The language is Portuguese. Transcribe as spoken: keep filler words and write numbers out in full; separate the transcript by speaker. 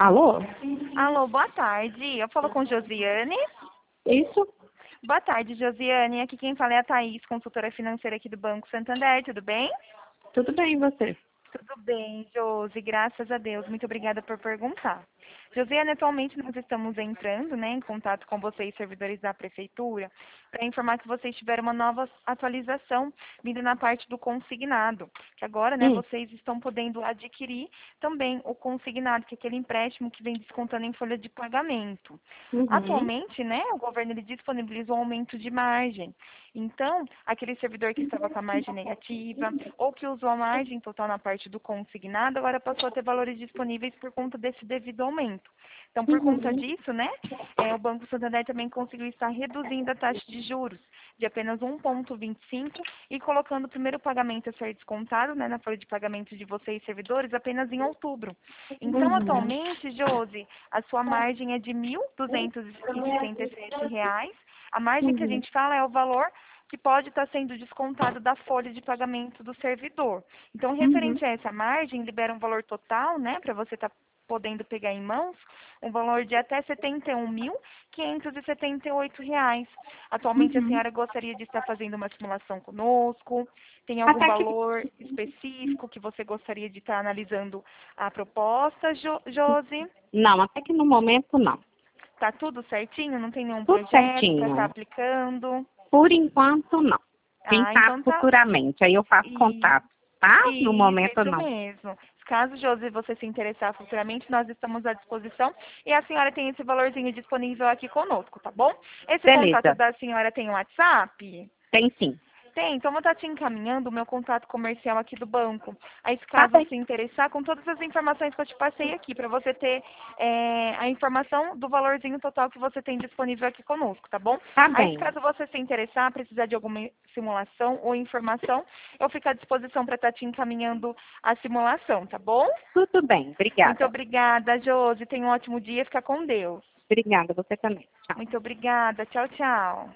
Speaker 1: Alô?
Speaker 2: Alô, boa tarde. Eu falo com Josiane.
Speaker 1: Isso?
Speaker 2: Boa tarde, Josiane. Aqui quem fala é a Thaís, consultora financeira aqui do Banco Santander. Tudo bem?
Speaker 1: Tudo bem, e você?
Speaker 2: Tudo bem, Josi. Graças a Deus. Muito obrigada por perguntar. Josiane, atualmente nós estamos entrando, né, em contato com vocês, servidores da Prefeitura, para informar que vocês tiveram uma nova atualização vindo na parte do consignado, que agora, né,
Speaker 1: Hum.
Speaker 2: vocês estão podendo adquirir também o consignado, que é aquele empréstimo que vem descontando em folha de pagamento.
Speaker 1: Uhum.
Speaker 2: Atualmente, né, o governo ele disponibiliza um aumento de margem. Então, aquele servidor que estava com a margem negativa ou que usou a margem total na parte do consignado, agora passou a ter valores disponíveis por conta desse devido aumento. Então, por conta
Speaker 1: Uhum.
Speaker 2: disso, né, é, o Banco Santander também conseguiu estar reduzindo a taxa de juros de apenas um vírgula vinte e cinco e colocando o primeiro pagamento a ser descontado, né, na folha de pagamento de vocês, servidores, apenas em outubro. Então,
Speaker 1: Uhum.
Speaker 2: atualmente, Josi, a sua margem é de mil duzentos e sessenta e sete reais. A margem que a
Speaker 1: Uhum.
Speaker 2: gente fala é o valor que pode estar sendo descontado da folha de pagamento do servidor. Então,
Speaker 1: Uhum.
Speaker 2: referente a essa margem, libera um valor total, né, para você estar podendo pegar em mãos, um valor de até setenta e um mil, quinhentos e setenta e oito reais. Atualmente, a
Speaker 1: Uhum.
Speaker 2: senhora gostaria de estar fazendo uma simulação conosco? Tem algum
Speaker 1: Até que...
Speaker 2: valor específico que você gostaria de estar analisando a proposta, jo Josi?
Speaker 1: Não, até que no momento não.
Speaker 2: Tá tudo certinho? Não tem nenhum
Speaker 1: Tudo
Speaker 2: projeto para estar
Speaker 1: certinho.
Speaker 2: aplicando?
Speaker 1: Por enquanto, não. Quem
Speaker 2: Ah,
Speaker 1: sabe
Speaker 2: então tá.
Speaker 1: futuramente, aí eu faço
Speaker 2: E,
Speaker 1: contato, tá? No
Speaker 2: isso,
Speaker 1: momento,
Speaker 2: isso
Speaker 1: não.
Speaker 2: mesmo. Caso, Josi, você se interessar futuramente, nós estamos à disposição. E a senhora tem esse valorzinho disponível aqui conosco, tá bom? Esse contato
Speaker 1: Beleza.
Speaker 2: da senhora tem o WhatsApp?
Speaker 1: Tem sim.
Speaker 2: Tem, então eu vou estar te encaminhando o meu contato comercial aqui do banco. Aí, se
Speaker 1: Tá
Speaker 2: caso
Speaker 1: bem.
Speaker 2: se interessar, com todas as informações que eu te passei aqui, para você ter é, a informação do valorzinho total que você tem disponível aqui conosco, tá bom?
Speaker 1: Tá
Speaker 2: Aí, se
Speaker 1: bem.
Speaker 2: caso você se interessar, precisar de alguma simulação ou informação, eu fico à disposição para estar te encaminhando a simulação, tá bom?
Speaker 1: Tudo bem.
Speaker 2: Muito
Speaker 1: Obrigada.
Speaker 2: obrigada, Josi. Tenha um ótimo dia. Fica com Deus.
Speaker 1: Obrigada, você também. Tchau.
Speaker 2: Muito obrigada. Tchau, tchau.